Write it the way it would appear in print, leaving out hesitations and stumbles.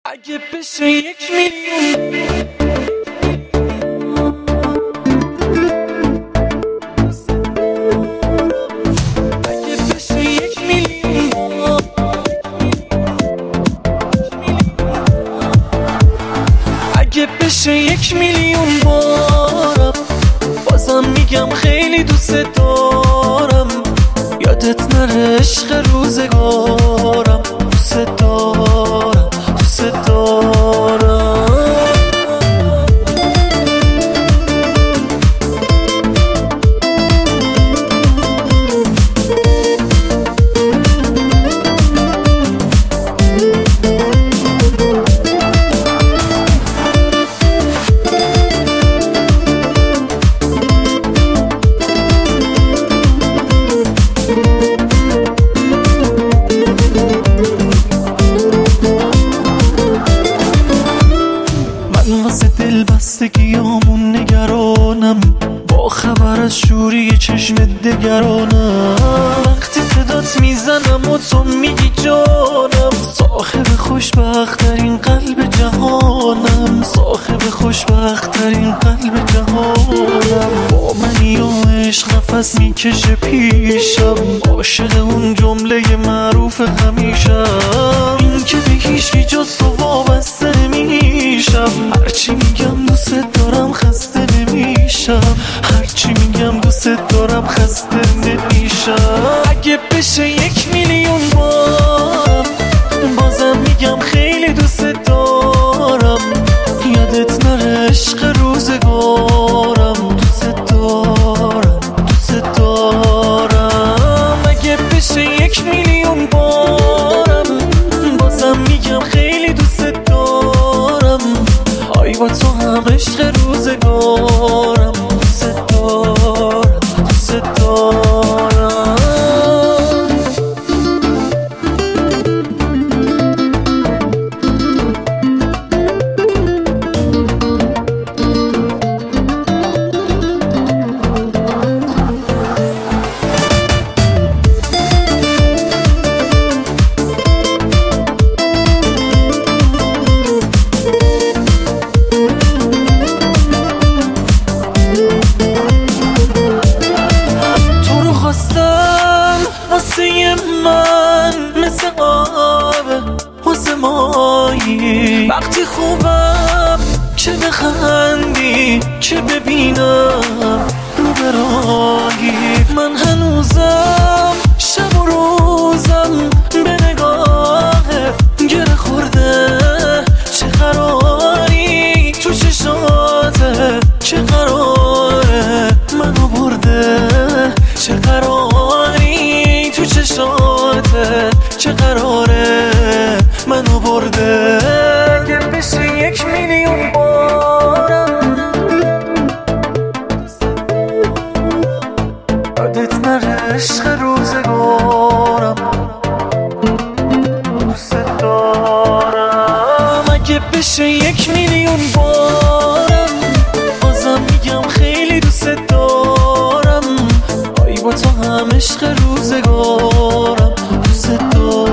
اگه بشه 1,000,000 اگه بشه 1,000,000 بارم بازم میگم خیلی دوست دارم. یادت نره عشق روزگارم، دوست دارم دوست دارم. واسه دل بستگیامون نگرانم، با خبر از شوری چشم دگرانم. وقتی صدات میزنم و تو میگی جانم، صاحب خوشبخت‌ترین قلب جهانم، صاحب خوشبخت‌ترین قلب جهانم. با منی و عشق نفس میکشه پیشم، عاشق اون جمله معروف همیشم، این که به هیچکی جز تو وابسته نمیشم. هرچی میگم دوست دارم خسته نمیشم، هرچی میگم دوست دارم خسته نمیشم. اگه بشه 1,000,000 بار بازم میگم خیلی دوست دارم. یادت نره عشق روزگارم، دوست دارم دوست دارم. اگه بشه 1,000,000 بارم بازم میگم خیلی دوست دارم. آی با تو هم عشق روزگارم، دوست دارم دوست دارم. واسه من مثل آبه واسه مایی، وقتی خوبم چه بخندی چه ببینم رو برایی. من هنوزم شب و روزم به نگاهت گره خورده. چه قراری تو چشاته، چه قراره منو برده، چه قراری تو چشاته، چه قراره منو برده. اگه بشه 1,000,000 بارم یادت نره عشق روزگارم، دوست دارم. اگه بشه 1,000,000 بارم بازم میگم خیلی دوست دارم. آی با تو هم عشق روزگارم، دوست دارم.